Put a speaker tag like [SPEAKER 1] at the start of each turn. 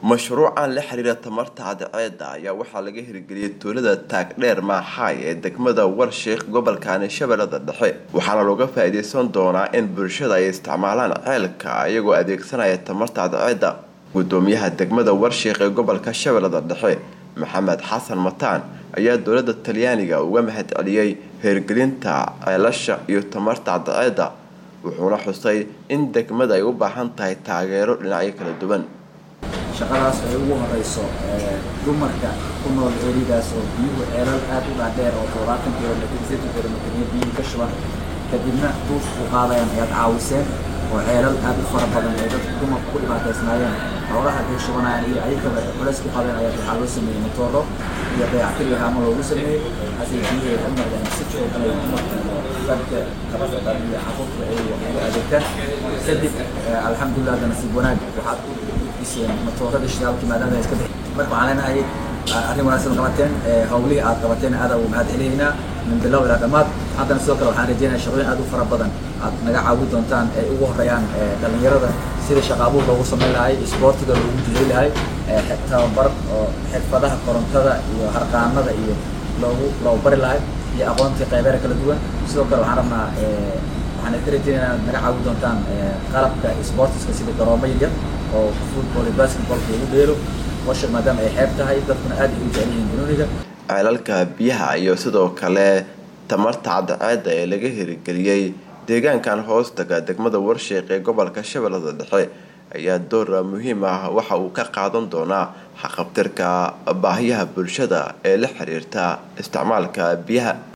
[SPEAKER 1] مشروعا لحريرة تمرت عدعيدة ayaa waxaa laga hirgeliyay tuulada Taagdheer Maaxay ee degmada Warshiiq gobolka Shabeellada Dhexe waxaana looga faa'iideysan doonaa in bulshada ay isticmaalaan ceelka iyagoo adeegsanaya tamarta cadceedda gudoomiyaha degmada Warshiiq ee gobolka Shabeellada Dhexe Maxamed Xasan Mataan ayaa dowladda Talyaaniga uga mahadceliyay hirgelinta ceelasha iyo tamarta cadceedda wuxuuna xusay in degmada ay u baahan tahay taageero dhinacyo kala duwan
[SPEAKER 2] shaqadaas ay ugu horeyso dumarka ku nool eeridaas oo biyuhu ceelal aad u dhaadheer oo 20 kilomitir biyo ka shuban kadibna duuf u qaadayaan ayaad caawiseen oo ceelal aad u fara badan ay dadku dumarku ku dhibaataysnaayeen xoolaha ay shubanayaan iyo ayaga culays ku qaadeen ayaa waxaa loo sameeyay matooro iyo dayactir ama loogu sameeyay asiibiye dumarka si kale dadka qabada iyo xaquuqda ay adeegtaan kadib alxamdulillah nasiib wanaag waxaad matoorada shidaalka maadaama ay iska bixin marka waxaan leenahay arrin wanaagsan qabateen hawlihii aad qabateen aad u mahad celinayna min bilow ilaa dhammaad haddana sidoo kale waxaan rajeynayaa shaqooyin aad u fara badan aad naga caawin doontaan ay ugu horeeyaan dhalinyarada sida shaqaabuhu loogu samayn lahay isboortiga loogu jilay lahay tababar oo xirfadaha korontada iyo harqaanada iyo loogu bari lahay iyo aqoontii qaybaha kala duwan sidoo kale waxaan rabnaa waxaan rajeynayaa naga caawin doontaan qalabka isboortiska sida garoomo yar oo football iyo basketball lagu dheelo washa maadaama ay xeeb tahay dadkuna aad u jecel yihiin banooniga
[SPEAKER 1] ceelalka biyaha iyo sidoo kale tamarta cadceedda ee laga hirgeliyay deegaankan hoostaga degmada Warshiiq ee gobolka Shabeellada Dhexe ayaa door muhiim ah waxa uu ka qaadan doonaa xaqabtirka baahiyaha bulshada ee la xiriirta isticmaalka biyaha